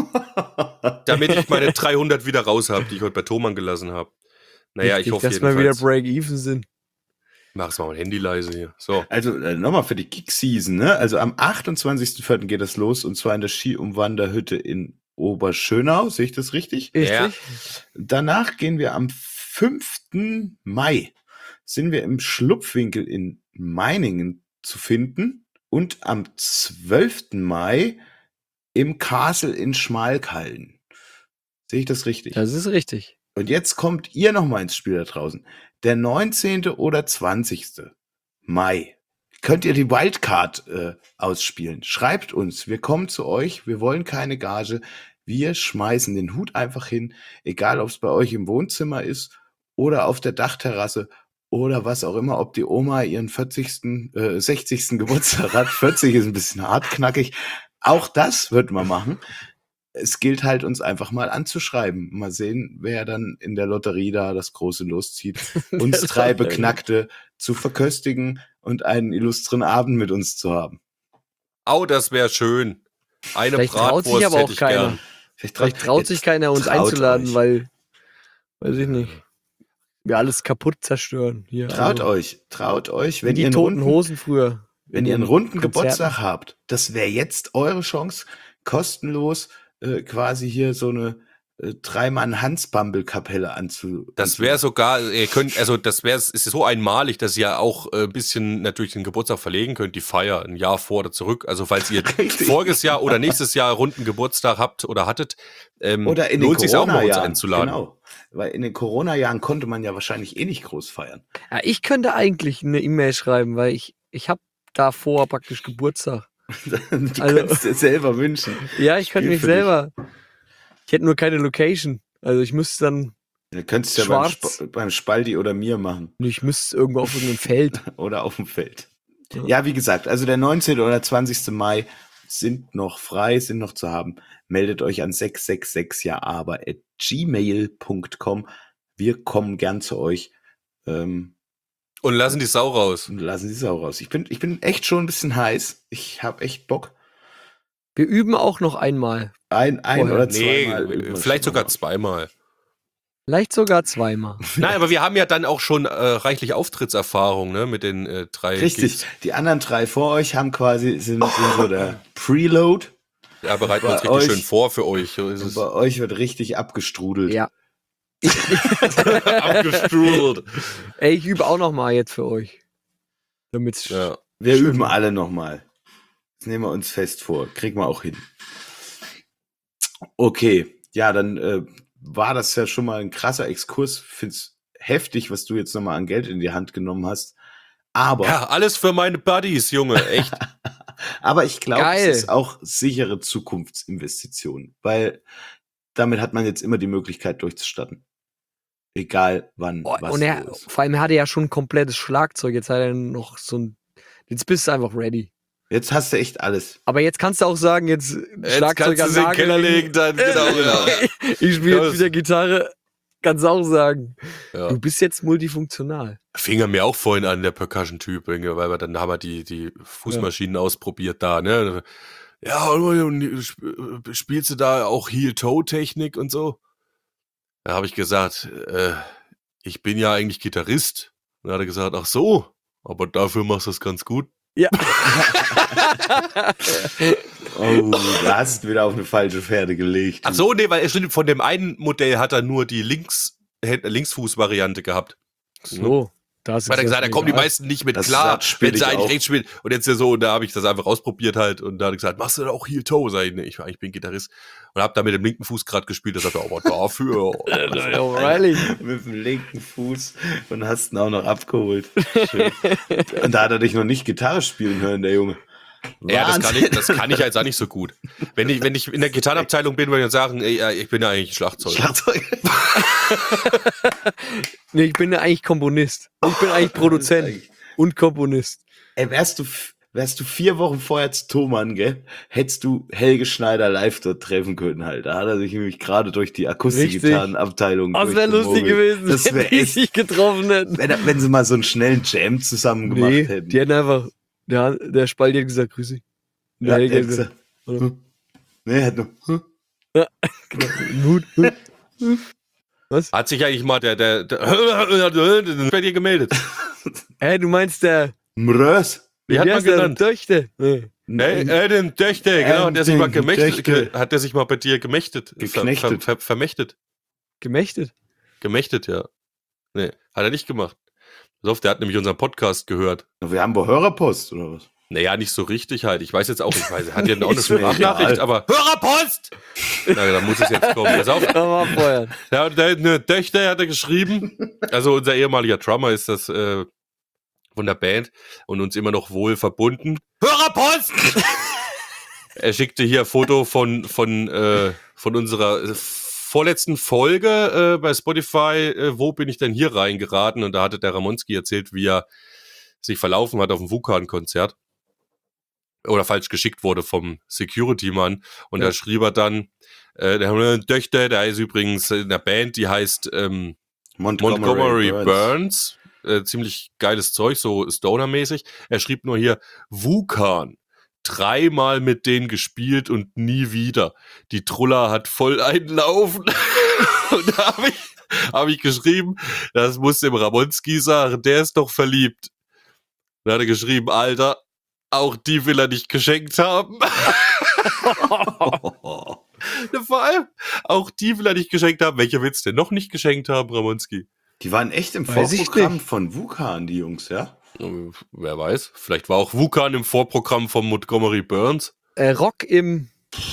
Damit ich meine 300 wieder raus habe, die ich heute bei Thomann gelassen habe. Naja, ich hoffe dass jedenfalls. wir wieder Break-Even sind. Mach's mal mein Handy leise hier. So. Also nochmal für die Gig-Season, ne? Also am 28.04. geht das los und zwar in der Ski-Umwanderhütte in Oberschönau. Sehe ich das richtig? Richtig? Ja. Danach gehen wir am 5. Mai. Sind wir im Schlupfwinkel in Meiningen zu finden und am 12. Mai im Castle in Schmalkalden. Sehe ich das richtig? Das ist richtig. Und jetzt kommt ihr noch mal ins Spiel da draußen. Der 19. oder 20. Mai könnt ihr die Wildcard ausspielen. Schreibt uns, wir kommen zu euch, wir wollen keine Gage, wir schmeißen den Hut einfach hin, egal ob es bei euch im Wohnzimmer ist oder auf der Dachterrasse oder was auch immer, ob die Oma ihren 60. Geburtstag hat. 40 ist ein bisschen hartknackig. Auch das wird man machen. Es gilt halt, uns einfach mal anzuschreiben. Mal sehen, wer dann in der Lotterie da das große loszieht. Uns 3 Beknackte zu verköstigen und einen illustren Abend mit uns zu haben. Au, das wäre schön. Eine Vielleicht traut sich Bratwurst aber auch hätte ich keiner. gern. Vielleicht traut sich keiner, uns traut einzuladen, euch. weil, weiß ich nicht, wir alles kaputt zerstören. Hier, Traut also, euch, wie wenn die ihr einen toten runden, Hosen früher. wenn ihr einen runden Konzerten. Geburtstag habt, das wäre jetzt eure Chance, kostenlos quasi hier so eine 3-Mann-Hansbambel-Kapelle Das wäre sogar, ist so einmalig, dass ihr auch ein bisschen natürlich den Geburtstag verlegen könnt, die Feier ein Jahr vor oder zurück. Also falls ihr voriges Jahr oder nächstes Jahr runden Geburtstag habt oder hattet, oder in den lohnt sich auch mal uns Corona-Jahren, einzuladen. genau. Weil in den Corona-Jahren konnte man ja wahrscheinlich eh nicht groß feiern. Ja, ich könnte eigentlich eine E-Mail schreiben, weil ich habe davor praktisch Geburtstag. Du Also- kannst dir selber wünschen. Ja, ich könnte Spiel mich für dich. selber. Ich hätte nur keine Location. Also ich müsste dann, Du könntest ja Schwarz. beim Spaldi oder mir machen. ich müsste irgendwo auf irgendeinem Feld. Oder auf dem Feld. Ja, wie gesagt, also der 19. oder 20. Mai sind noch frei, sind noch zu haben. Meldet euch an 666jaaber@gmail.com. Wir kommen gern zu euch. Und lassen die Sau raus. Und lassen die Sau raus. Ich bin echt schon ein bisschen heiß. Ich habe echt Bock. Wir üben auch noch einmal. Ein oder zweimal. Nee, üben wir vielleicht schon sogar mal. zweimal. Vielleicht sogar zweimal. Nein, aber wir haben ja dann auch schon reichlich Auftrittserfahrung, ne, mit den 3 Richtig. Gigs. Die anderen 3 vor euch haben sind so der Preload. Ja, bereiten wir uns Bei richtig euch- schön vor für euch. So ist Und es. bei euch wird richtig abgestrudelt. Ja. Abgestrudelt. Ey, ich übe auch noch mal jetzt für euch. Damit's Ja. Wir Schön. üben alle nochmal. Das nehmen wir uns fest vor. Kriegen wir auch hin. Okay. Ja, dann war das ja schon mal ein krasser Exkurs. Find's heftig, was du jetzt nochmal an Geld in die Hand genommen hast. Aber, Ja, alles für meine Buddies, Junge, echt. aber ich glaube, Geil. es ist auch sichere Zukunftsinvestition, weil damit hat man jetzt immer die Möglichkeit durchzustarten. Egal wann, Oh, was und so ist. vor allem er hatte ja schon ein komplettes Schlagzeug. Jetzt hat er noch so ein. Jetzt bist du einfach ready. Jetzt hast du echt alles. Aber jetzt kannst du auch sagen, jetzt Jetzt kannst du sie in den Keller legen, dann genau. Ich spiele Ja, jetzt wieder Gitarre. Kannst du auch sagen. Ja. Du bist jetzt multifunktional. Fing er mir auch vorhin an, der Percussion-Typ, weil wir dann haben wir die Fußmaschinen ausprobiert da, ne? Ja, und spielst du da auch Heel-Toe-Technik und so? Da habe ich gesagt, ich bin ja eigentlich Gitarrist. Und dann hat er gesagt, ach so, aber dafür machst du es ganz gut. Ja. Oh, du hast wieder auf eine falsche Pferde gelegt. Ach so, nee, weil er stimmt, von dem einen Modell hat er nur die Linksfuß-Variante gehabt. So. Da hast du Weil er gesagt, da kommen die egal. meisten nicht mit Das klar, sagt, spiel wenn sie ich eigentlich auch. rechts spielen. Und jetzt ja so, und da habe ich das einfach ausprobiert halt. Und da hat er gesagt, machst du da auch Heel-Toe? Sag ich, nee, ich bin Gitarrist. Und habe da mit dem linken Fuß gerade gespielt. Da sagt er, aber dafür. O'Reilly. Mit dem linken Fuß und hast ihn auch noch abgeholt. Schön. Und da hat er dich noch nicht Gitarre spielen hören, der Junge. Ja, Wahnsinn. das kann ich jetzt auch nicht so gut. Wenn ich in der Gitarrenabteilung bin, würde ich dann sagen, ey, ich bin ja eigentlich Schlagzeuger. Schlagzeug. Nee, ich bin ja eigentlich Komponist. Ich bin eigentlich Produzent und Komponist. Ey, wärst du 4 Wochen vorher zu Thomann, gell, hättest du Helge Schneider live dort treffen können halt. Da hat er sich nämlich gerade durch die Akustikgitarrenabteilung Das wäre lustig durchgemogelt. gewesen, Das wenn wäre die echt, sich getroffen hätten. wenn sie mal so einen schnellen Jam zusammen gemacht Nee, hätten. die hätten einfach, der Spaldi hat gesagt, grüß dich. Und Ja, der Helge der hat hat gesagt, gesagt, nee, hat nur, Hut. Was? Hat sich eigentlich mal der bei dir gemeldet. Du meinst der, Mrös. Wie hat der man ist der genannt? Töchte. Nee. Den Töchter, genau, der sich mal den Töchter. hat der sich mal bei dir gemächtet. Geknechtet. Vermächtet. Gemächtet. Gemächtet, ja. Nee, hat er nicht gemacht. Pass auf, der hat nämlich unseren Podcast gehört. Wir haben wohl Hörerpost, oder was? Naja, nicht so richtig halt. Ich weiß jetzt auch, er hat ja auch eine Ist mir Sprachnachricht, egal. aber Hörerpost! Na, da muss es jetzt kommen. Pass auf. Aber vorher. Ja, eine Töchter hat er geschrieben. Also unser ehemaliger Drummer ist das von der Band und uns immer noch wohl verbunden. Hörerpost! Er schickte hier ein Foto von unserer vorletzten Folge bei Spotify. Wo bin ich denn hier reingeraten? Und da hatte der Ramonski erzählt, wie er sich verlaufen hat auf dem Vulkan-Konzert. Oder falsch geschickt wurde vom Security-Mann. Und da schrieb er dann, der Töchter, der ist übrigens in der Band, die heißt Montgomery Burns. Ziemlich geiles Zeug, so Stoner-mäßig. Er schrieb nur hier, Vulkan. 3-mal mit denen gespielt und nie wieder. Die Trulla hat voll einen Laufen. Und da hab ich geschrieben, das muss dem Ramonski sagen, der ist doch verliebt. Dann hat er geschrieben, Alter, auch die will er nicht geschenkt haben. Vor allem, auch die will er nicht geschenkt haben. Welcher will's denn noch nicht geschenkt haben, Ramonski? Die waren echt im Weiß ich Vorprogramm nicht. von Vulkan, die Jungs, ja? Wer weiß. Vielleicht war auch Vulkan im Vorprogramm von Montgomery Burns. Rock im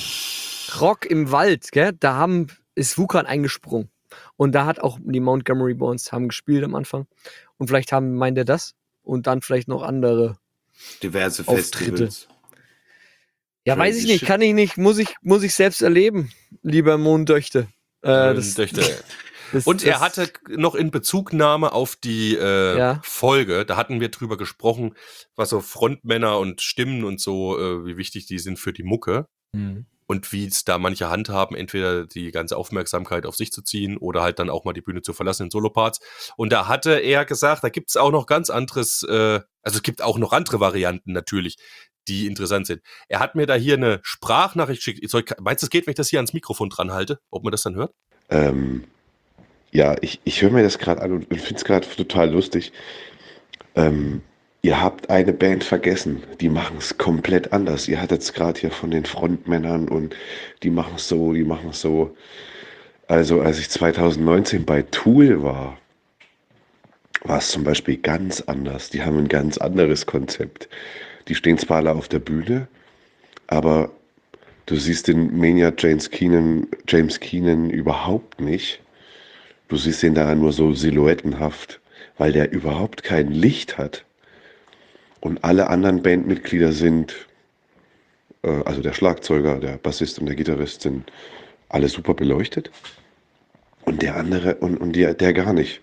Wald, gell? Da ist Vulkan eingesprungen. Und da hat auch die Montgomery Burns haben gespielt am Anfang. Und vielleicht meint er das. Und dann vielleicht noch andere. Diverse Auftritte. Festivals. Ja, Crazy weiß ich nicht, shit. kann ich nicht, muss ich selbst erleben, lieber Mondtöchte. Töchter. Und er hatte noch in Bezugnahme auf die Folge, da hatten wir drüber gesprochen, was so Frontmänner und Stimmen und so, wie wichtig die sind für die Mucke. Mhm. Und wie es da manche handhaben, entweder die ganze Aufmerksamkeit auf sich zu ziehen oder halt dann auch mal die Bühne zu verlassen in Soloparts. Und da hatte er gesagt, da gibt's auch noch ganz anderes, also es gibt auch noch andere Varianten natürlich, die interessant sind. Er hat mir da hier eine Sprachnachricht geschickt. Meinst du, es geht, wenn ich das hier ans Mikrofon dran halte? Ob man das dann hört? Ja, ich höre mir das gerade an und finde es gerade total lustig. Ihr habt eine Band vergessen, die machen es komplett anders. Ihr hattet es gerade hier von den Frontmännern und die machen es so, die machen es so. Also als ich 2019 bei Tool war es zum Beispiel ganz anders. Die haben ein ganz anderes Konzept. Die stehen zwar alle auf der Bühne, aber du siehst den Maniac James Keenan überhaupt nicht. Du siehst ihn da nur so silhouettenhaft, weil der überhaupt kein Licht hat. Und alle anderen Bandmitglieder sind, also der Schlagzeuger, der Bassist und der Gitarrist sind alle super beleuchtet. Und der andere und der gar nicht.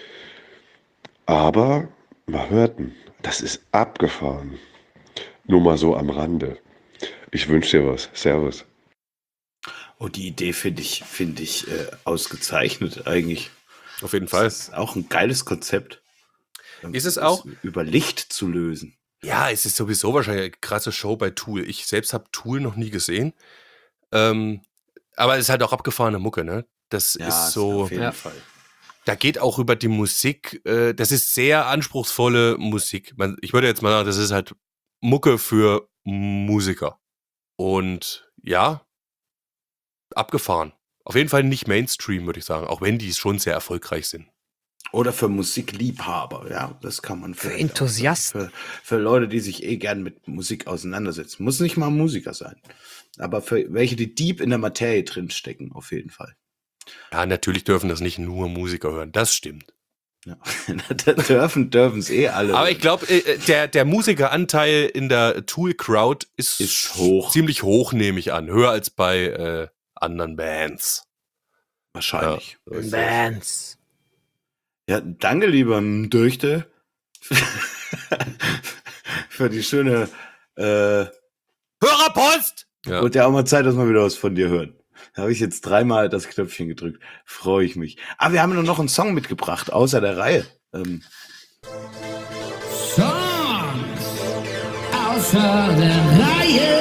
Aber man hört ihn, das ist abgefahren. Nur mal so am Rande. Ich wünsche dir was. Servus. Oh, die Idee finde ich ausgezeichnet eigentlich. Auf jeden Fall. Das ist auch ein geiles Konzept. Ist es auch? Über Licht zu lösen. Ja, es ist sowieso wahrscheinlich eine krasse Show bei Tool. Ich selbst habe Tool noch nie gesehen. Aber es ist halt auch abgefahrene Mucke, ne? Das ist so. Auf jeden Fall. Da geht auch über die Musik. Das ist sehr anspruchsvolle Musik. Ich würde jetzt mal sagen, das ist halt Mucke für Musiker. Und ja, abgefahren. Auf jeden Fall nicht Mainstream, würde ich sagen. Auch wenn die schon sehr erfolgreich sind. Oder für Musikliebhaber, ja, das kann man für Enthusiasten. Für Leute, die sich gern mit Musik auseinandersetzen. Muss nicht mal Musiker sein. Aber für welche, die deep in der Materie drinstecken, auf jeden Fall. Ja, natürlich dürfen das nicht nur Musiker hören, das stimmt. Ja. dürfen es alle. Aber ich glaube, der Musikeranteil in der Tool-Crowd ist hoch. Ziemlich hoch, nehme ich an. Höher als bei anderen Bands. Wahrscheinlich. Ja, Bands. Ja, danke, lieber Dürchte, für die schöne Hörerpost! Ja. Und ja auch mal Zeit, dass wir wieder was von dir hören. Da habe ich jetzt 3-mal das Knöpfchen gedrückt. Freue ich mich. Aber wir haben noch einen Song mitgebracht, außer der Reihe. Songs außer der Reihe.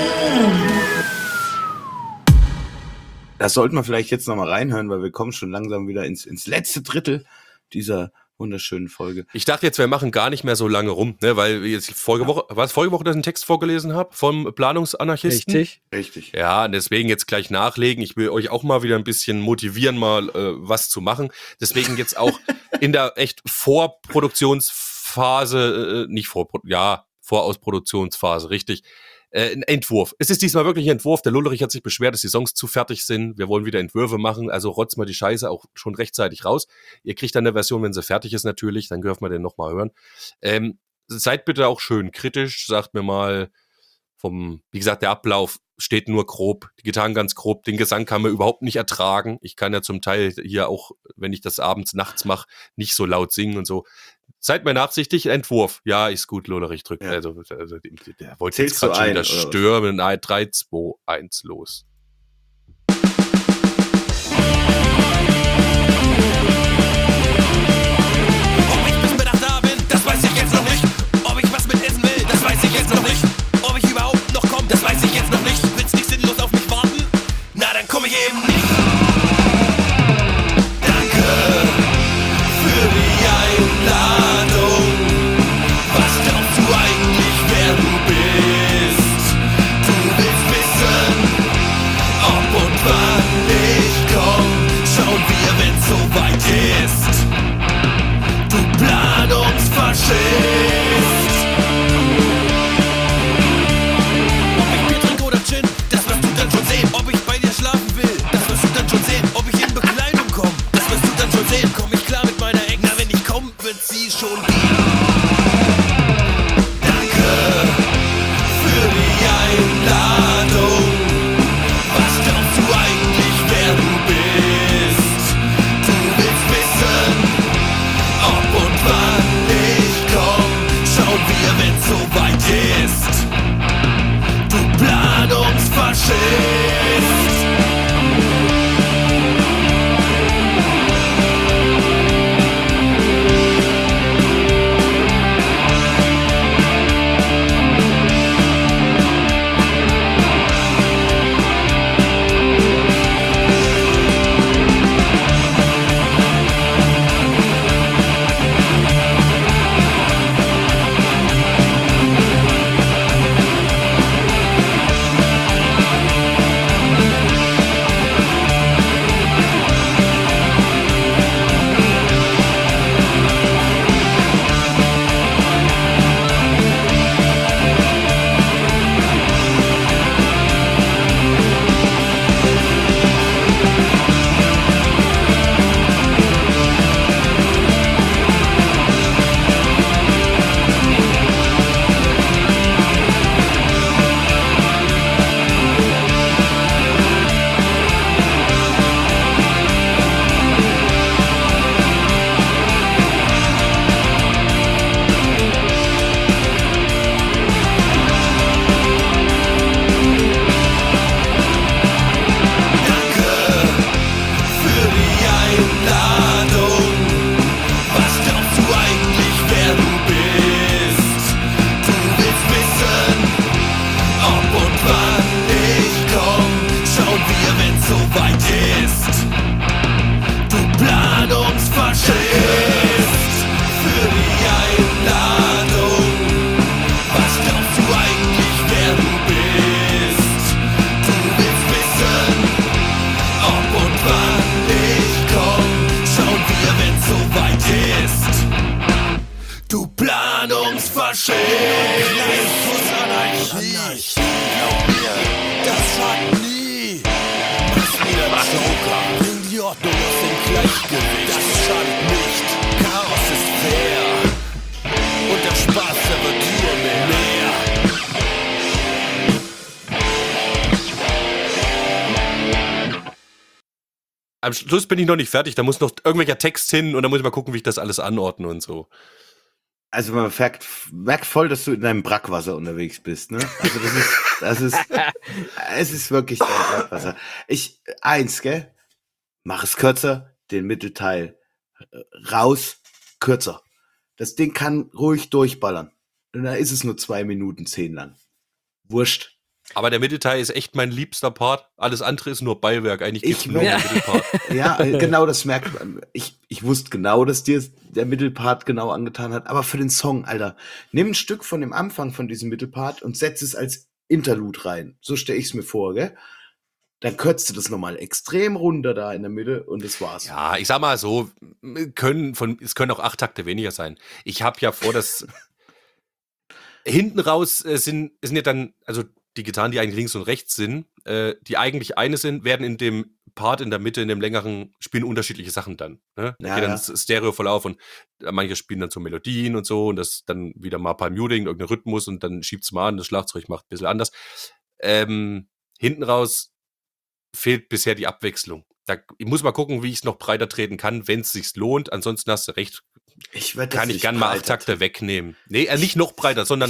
Das sollten wir vielleicht jetzt nochmal reinhören, weil wir kommen schon langsam wieder ins letzte Drittel dieser wunderschönen Folge. Ich dachte jetzt, wir machen gar nicht mehr so lange rum, ne, weil jetzt vorige Woche, dass ich einen Text vorgelesen habe vom Planungsanarchisten? Richtig. Ja, deswegen jetzt gleich nachlegen. Ich will euch auch mal wieder ein bisschen motivieren, mal was zu machen. Deswegen jetzt auch in der echt Vorproduktionsphase, Vorausproduktionsphase, richtig. Ein Entwurf. Es ist diesmal wirklich ein Entwurf. Der Lullerich hat sich beschwert, dass die Songs zu fertig sind. Wir wollen wieder Entwürfe machen, also rotzt mal die Scheiße auch schon rechtzeitig raus. Ihr kriegt dann eine Version, wenn sie fertig ist natürlich, dann dürfen wir den nochmal hören. Seid bitte auch schön kritisch, sagt mir mal wie gesagt, der Ablauf steht nur grob, die Gitarren ganz grob, den Gesang kann man überhaupt nicht ertragen. Ich kann ja zum Teil hier auch, wenn ich das abends, nachts mache, nicht so laut singen und so. Seid mir nachsichtig, Entwurf. Ja, ist gut, Lollerich drückt. Ja. Also der wollte jetzt gerade schon wieder stürmen. 3, 2, 1, los. Ob ich bis Mittag da bin, das weiß ich jetzt noch nicht. Ob ich was mit essen will, das weiß ich jetzt noch nicht. Ob ich überhaupt noch komme, das weiß ich jetzt noch nicht. Willst nicht sinnlos auf mich warten? Na, dann komm ich eben nicht. Danke für die Einladung. Was glaubst du eigentlich, wer du bist? Du willst wissen, ob und wann ich komm. Schauen wir, wenn's soweit ist. Du Planungsfaschist. Ob ich Bier trinke oder Gin, das wirst du dann schon sehen. Ob ich bei dir schlafen will, das wirst du dann schon sehen. Ob ich in Bekleidung komm, das wirst du dann schon sehen. Komm ich klar mit meiner Eck, na wenn ich komm, wird sie schon gehen. Danke für die Einladung. Was glaubst du eigentlich, wer du bist? Du willst am Schluss bin ich noch nicht fertig. Da muss noch irgendwelcher Text hin und dann muss ich mal gucken, wie ich das alles anordne und so. Also man merkt voll, dass du in deinem Brackwasser unterwegs bist, ne? Also es ist wirklich dein Brackwasser. Gell? Mach es kürzer, den Mittelteil raus, kürzer. Das Ding kann ruhig durchballern. Und dann ist es nur 2 Minuten 10 lang. Wurscht. Aber der Mittelteil ist echt mein liebster Part. Alles andere ist nur Beiwerk. Eigentlich geht's nur um den Mittelpart. Ja, genau, das merkt man. Ich wusste genau, dass dir der Mittelpart genau angetan hat. Aber für den Song, Alter, nimm ein Stück von dem Anfang von diesem Mittelpart und setz es als Interlude rein. So stelle ich es mir vor, gell? Dann kürzt du das nochmal extrem runter da in der Mitte und das war's. Ja, ich sag mal so, es können auch 8 Takte weniger sein. Ich habe ja vor, dass hinten raus sind ja dann, also die Gitarren, die eigentlich links und rechts sind, die eigentlich eine sind, werden in dem Part in der Mitte, in dem längeren, spielen unterschiedliche Sachen dann. Ne? Da geht dann das Stereo voll auf und manche spielen dann so Melodien und so und das dann wieder mal ein paar Muting, irgendein Rhythmus und dann schiebt's mal an, das Schlagzeug macht ein bisschen anders. Hinten raus fehlt bisher die Abwechslung. Ich muss mal gucken, wie ich es noch breiter treten kann, wenn es sich lohnt. Ansonsten hast du recht. Kann ich gern mal 8 Takte wegnehmen. Nee, nicht noch breiter, sondern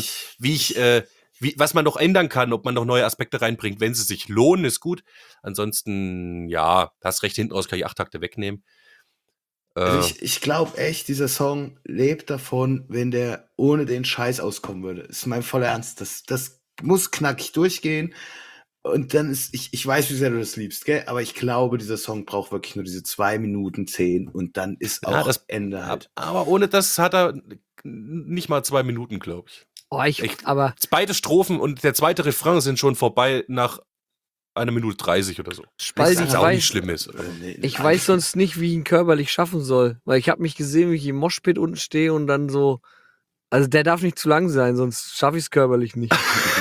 was man noch ändern kann, ob man noch neue Aspekte reinbringt. Wenn sie sich lohnen, ist gut. Ansonsten, ja, hast recht, hinten raus kann ich 8 Takte wegnehmen. Also ich glaube echt, dieser Song lebt davon, wenn der ohne den Scheiß auskommen würde. Das ist mein voller Ernst. Das muss knackig durchgehen. Und dann ich weiß, wie sehr du das liebst, gell? Aber ich glaube, dieser Song braucht wirklich nur diese 2 Minuten 10 und dann ist auch das Ende halt. Aber ohne das hat er nicht mal 2 Minuten, glaube ich. Aber beide Strophen und der zweite Refrain sind schon vorbei nach 1 Minute 30 oder so. Spalt, was auch nicht schlimm ist. Ich weiß sonst nicht, wie ich ihn körperlich schaffen soll. Weil ich habe mich gesehen, wie ich im Moshpit unten stehe und dann so. Also der darf nicht zu lang sein, sonst schaffe ich es körperlich nicht.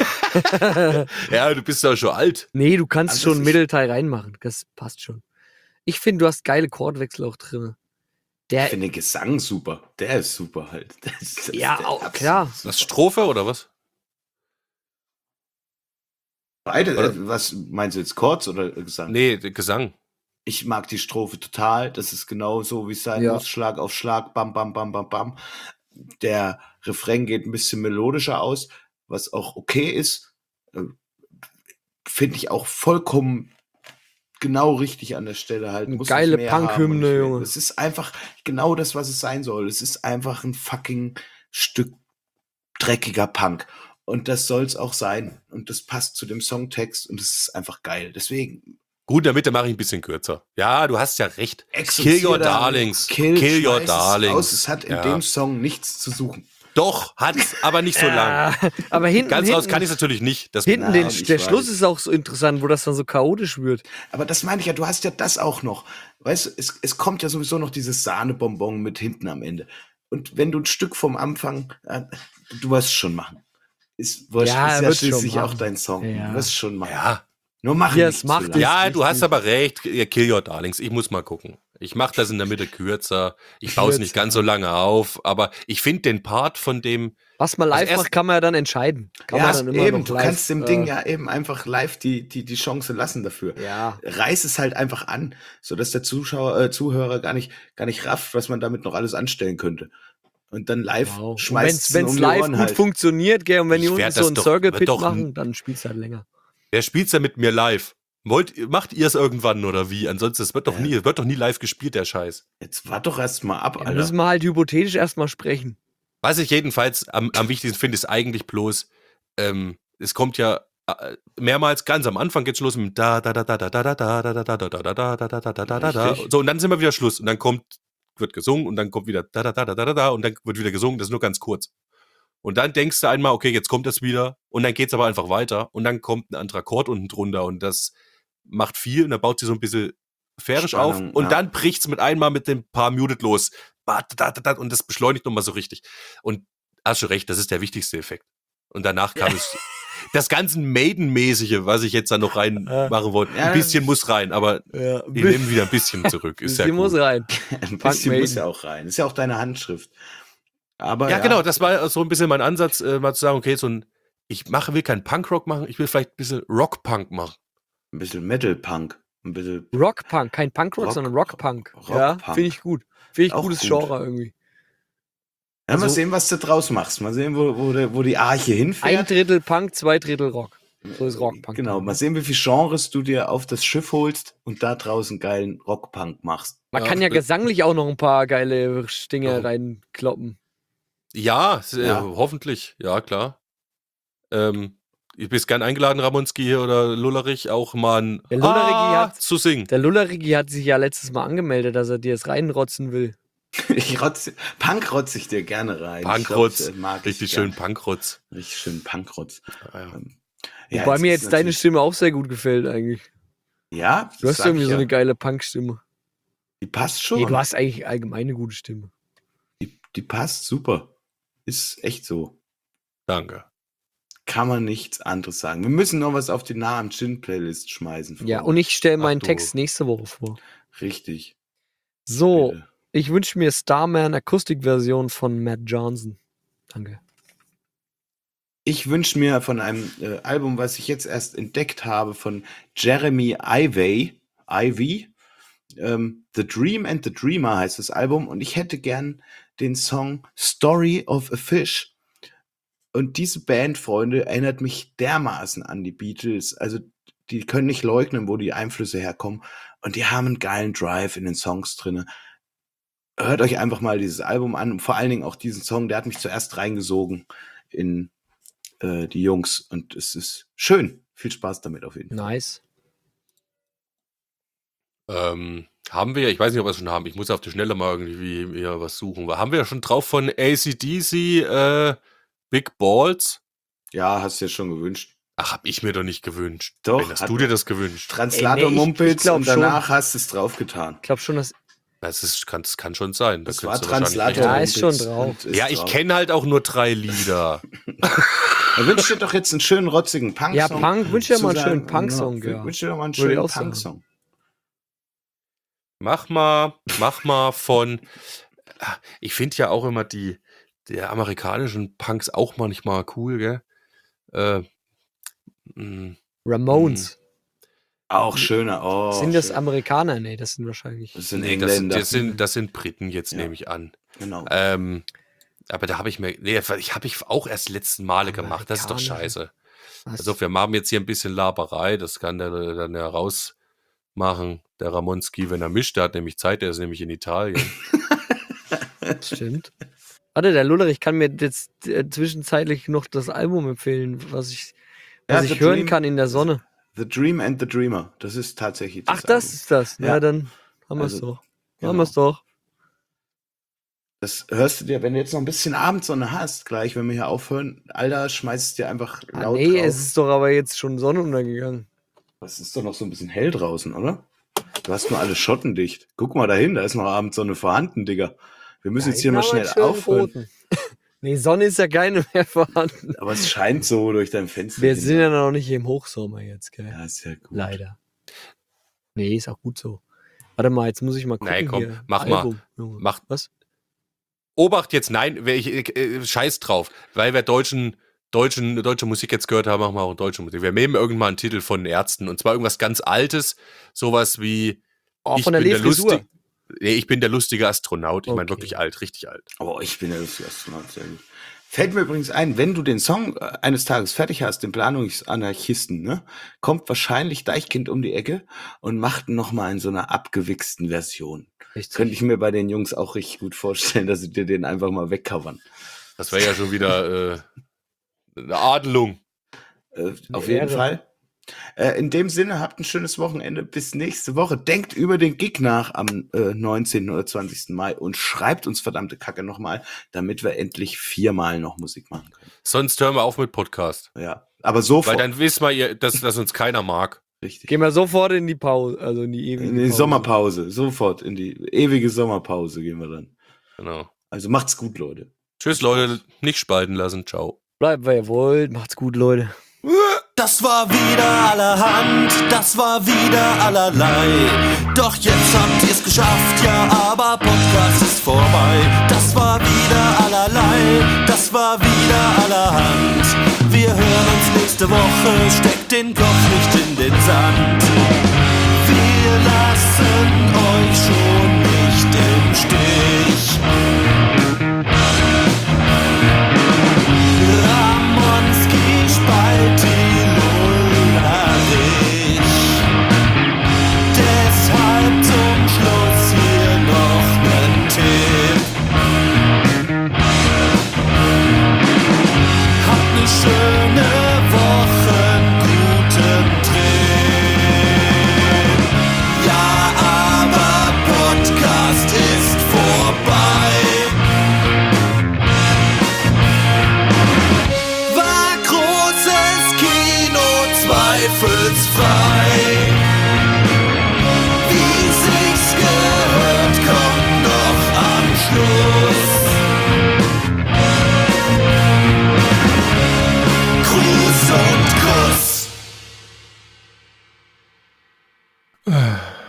Ja, du bist ja schon alt. Nee, du kannst schon einen Mittelteil reinmachen. Das passt schon. Ich finde, du hast geile Chordwechsel auch drin. Ich finde den Gesang super. Der ist super halt. Auch klar. Das Strophe oder was? Beide. Was meinst du jetzt, Chords oder Gesang? Nee, Gesang. Ich mag die Strophe total. Das ist genau so, wie es sein muss. Schlag auf Schlag, bam, bam, bam, bam, bam. Der Refrain geht ein bisschen melodischer aus, was auch okay ist. Finde ich auch vollkommen genau richtig an der Stelle halt. Eine geile Punk-Hymne, Junge. Es ist einfach genau das, was es sein soll. Es ist einfach ein fucking Stück dreckiger Punk. Und das soll es auch sein. Und das passt zu dem Songtext und es ist einfach geil. Deswegen. Gut, in der Mitte mache ich ein bisschen kürzer. Ja, du hast ja recht. Kill Your Darlings. Kill Your Darlings. Es hat in dem Song nichts zu suchen. Doch, hat's, aber nicht so lang. Aber hinten. Ganz raus kann ich es natürlich nicht. Der Schluss ist auch so interessant, wo das dann so chaotisch wird. Aber das meine ich ja, du hast ja das auch noch. Weißt du, es kommt ja sowieso noch dieses Sahnebonbon mit hinten am Ende. Und wenn du ein Stück vom Anfang, du wirst es schon machen. Ist ja schließlich auch dein Song. Ja. Du wirst es schon machen. Ja. Nur machen. Ja, du hast aber recht. Kill Your Darlings. Ich muss mal gucken. Ich mache das in der Mitte kürzer. Ich baue es nicht ganz so lange auf. Aber ich finde den Part von dem. Was man live macht, kann man ja dann entscheiden. Du kannst dem Ding ja eben einfach live die Chance lassen dafür. Ja. Reiß es halt einfach an, sodass der Zuhörer gar nicht rafft, was man damit noch alles anstellen könnte. Und dann live schmeißt es wenn es live gut funktioniert, gell, und wenn die uns so einen Circle-Pit machen, dann spielst du halt länger. Wer spielt's denn mit mir live? Macht ihr es irgendwann oder wie? Ansonsten, es wird doch nie live gespielt, der Scheiß. Jetzt wart doch erst mal ab, Alter. Müssen wir halt hypothetisch erstmal sprechen. Was ich jedenfalls am wichtigsten finde, ist eigentlich bloß, es kommt ja mehrmals, ganz am Anfang geht's los mit da da da da da da da da da da da da da da da da da da. So, und dann sind wir wieder Schluss. Und dann wird gesungen und dann kommt wieder da da da da da da und dann wird wieder gesungen. Das ist nur ganz kurz. Und dann denkst du einmal, okay, jetzt kommt das wieder und dann geht's aber einfach weiter und dann kommt ein anderer Akkord unten drunter und das macht viel und dann baut sie so ein bisschen fährisch auf und dann bricht's mit einmal mit dem paar Muted los und das beschleunigt nochmal so richtig. Und hast schon recht, das ist der wichtigste Effekt. Und danach kam es das ganze Maiden-mäßige, was ich jetzt da noch reinmachen wollte. Ein bisschen muss rein, aber ich nehme wieder ein bisschen zurück. Ist ja gut. Muss rein. Ein bisschen muss ja auch rein. Ist ja auch deine Handschrift. Aber ja, genau, das war so ein bisschen mein Ansatz, mal zu sagen, okay, will keinen Punkrock machen, ich will vielleicht ein bisschen Rock-Punk machen. Ein bisschen Metal-Punk. Ein bisschen Rockpunk, kein Punkrock, sondern Rockpunk. Ja, Rockpunk. finde ich gut. Finde ich Auch gutes gut. Genre irgendwie. Ja, mal Also- sehen, was du draus machst. Mal sehen, wo die Arche hinfährt. 1/3 Punk, 2/3 Rock. So ist Rockpunk. Genau, dann, mal ne? sehen, wie viele Genres du dir auf das Schiff holst und da draußen geilen Rockpunk machst. Man Ja, kann ja gesanglich auch noch ein paar geile Dinge Ja. reinkloppen. Ja, Ja. hoffentlich. Ja, klar. Ich bist gern eingeladen, Ramonski hier oder Lullerich, auch mal ein Der Lullerigi hat- zu singen. Der Lullerigi hat sich ja letztes Mal angemeldet, dass er dir es reinrotzen will. Punk rotze ich dir gerne rein. Punkrotz. Ich glaub, mag ich Richtig gern. schön Punkrotz. Richtig schön Punkrotz. Ja. Wobei mir jetzt deine natürlich- Stimme auch sehr gut gefällt eigentlich. Ja, Du hast sag irgendwie ich so ja. eine geile Punk-Stimme. Die passt schon. Nee, du hast eigentlich allgemein eine gute Stimme. Die passt super. Ist echt so. Danke. Kann man nichts anderes sagen. Wir müssen noch was auf die Nah am Chin-Playlist schmeißen. Ja, Freunde. und ich stelle meinen du. Text nächste Woche vor. Richtig. So, Bitte. ich wünsche mir Starman Akustikversion von Matt Johnson. Danke. Ich wünsche mir von einem Album, was ich jetzt erst entdeckt habe, von Jeremy Ivey, The Dream and the Dreamer heißt das Album, und ich hätte gern den Song Story of a Fish. Und diese Band, Freunde, erinnert mich dermaßen an die Beatles. Also die können nicht leugnen, wo die Einflüsse herkommen. Und die haben einen geilen Drive in den Songs drin. Hört euch einfach mal dieses Album an und vor allen Dingen auch diesen Song, der hat mich zuerst reingesogen in die Jungs. Und es ist schön. Viel Spaß damit auf jeden Fall. Nice. Haben wir, ich weiß nicht, ob wir es schon haben, ich muss auf die Schnelle mal irgendwie mir was suchen. Haben wir ja schon drauf von AC/DC Big Balls? Ja, hast du dir schon gewünscht. Ach, hab ich mir doch nicht gewünscht. Doch, Ben, hast hat- du dir das gewünscht? Translator ich Mumpitz glaub und danach hast du es draufgetan. Ich glaube schon, dass. Das kann schon sein. Das Da war könntest du wahrscheinlich Translator Ja, recht ist haben. schon drauf. und ist Ja, ich drauf. kenne halt auch nur 3 Lieder. Er wünscht dir doch jetzt einen schönen, rotzigen Punk-Song. Ja, Punk, wünsch dir zu mal einen sagen, schönen Punk-Song, ja. Wünsch dir doch mal einen Würde ich schönen auch sagen. Punk-Song. Mach mal von. Ich finde ja auch immer der amerikanischen Punks auch manchmal cool, gell? Ramones. Auch schöner. Oh, Sind das schön. Amerikaner? Nee, das sind wahrscheinlich. Das sind Nee, Engländer. das sind Briten jetzt, Ja. nehme ich an. Genau. Aber da habe ich mir. Nee, habe ich auch erst letzten Male gemacht. Das ist doch Amerikaner. scheiße. Was? Also wir machen jetzt hier ein bisschen Laberei, das kann der dann ja rausmachen, der Ramonski, wenn er mischt, der hat nämlich Zeit, der ist nämlich in Italien. Stimmt. Warte, der Lullerich kann mir jetzt zwischenzeitlich noch das Album empfehlen, was ich Ja, hören The Dream- kann in der Sonne. The Dream and the Dreamer. Das ist tatsächlich Ach, das Album. ist das. Ja, Ja. dann haben wir es Also, doch. genau. Haben wir es doch. Das hörst du dir, wenn du jetzt noch ein bisschen Abendsonne hast, gleich, wenn wir hier aufhören, Alter, schmeißt es dir einfach Ah, laut nee, drauf. es ist doch aber jetzt schon Sonnenuntergegangen. Das ist doch noch so ein bisschen hell draußen, oder? Du hast nur alle Schotten dicht. Guck mal dahin, da ist noch Abendsonne vorhanden, Digga. Wir müssen jetzt hier mal schnell aufhören. Nee, Sonne ist ja keine mehr vorhanden. Aber es scheint so durch dein Fenster. Wir hin. sind ja noch nicht im Hochsommer jetzt, gell? Ja, ist ja gut. Leider. Nee, ist auch gut so. Warte mal, jetzt muss ich mal gucken. Nein, komm, hier. mach mal. Album, Junge. Mach- Was? Obacht jetzt, nein, scheiß drauf, weil wir deutsche Musik jetzt gehört haben, machen wir auch deutsche Musik. Wir nehmen irgendwann einen Titel von den Ärzten und zwar irgendwas ganz Altes, sowas wie Oh, von der Lefrisur. Ich bin der lustige Astronaut. Ich meine Okay. wirklich alt, richtig alt. Aber ich bin ja lustig Astronaut, sehr gut. Fällt mir übrigens ein, wenn du den Song eines Tages fertig hast, den Planungsanarchisten, ne, kommt wahrscheinlich Deichkind um die Ecke und macht noch mal in so einer abgewichsten Version. Richtig. Könnte ich mir bei den Jungs auch richtig gut vorstellen, dass sie dir den einfach mal wegcovern. Das wäre ja schon wieder eine Adelung. Auf Ehre. jeden Fall. In dem Sinne, habt ein schönes Wochenende. Bis nächste Woche. Denkt über den Gig nach am 19. oder 20. Mai und schreibt uns verdammte Kacke nochmal, damit wir endlich 4-mal noch Musik machen können. Sonst hören wir auf mit Podcast. Ja, aber sofort. Weil dann wissen wir, dass uns keiner mag. Richtig. Gehen wir sofort in die Pause, also in die ewige In die Pause. Sommerpause. Sofort in die ewige Sommerpause gehen wir dann. Genau. Also macht's gut, Leute. Tschüss, Leute. Nicht spalten lassen. Ciao. Bleibt, wer ihr wollt. Macht's gut, Leute. Das war wieder allerhand, das war wieder allerlei. Doch jetzt habt ihr's geschafft, ja, aber Podcast ist vorbei. Das war wieder allerlei, das war wieder allerhand. Wir hören uns nächste Woche, steckt den Kopf nicht in den Sand. Wir lassen euch schon nicht im Stich. Ramonski Spalti Lullerich. Deshalb zum Schluss hier noch nen Tipp. Habt ne schöne Woche, guten Trip. Ja, aber Podcast ist vorbei. War großes Kino, zweifelsfrei. Wie sich's gehört, kommt noch am Schluss. Gruß und Kuss.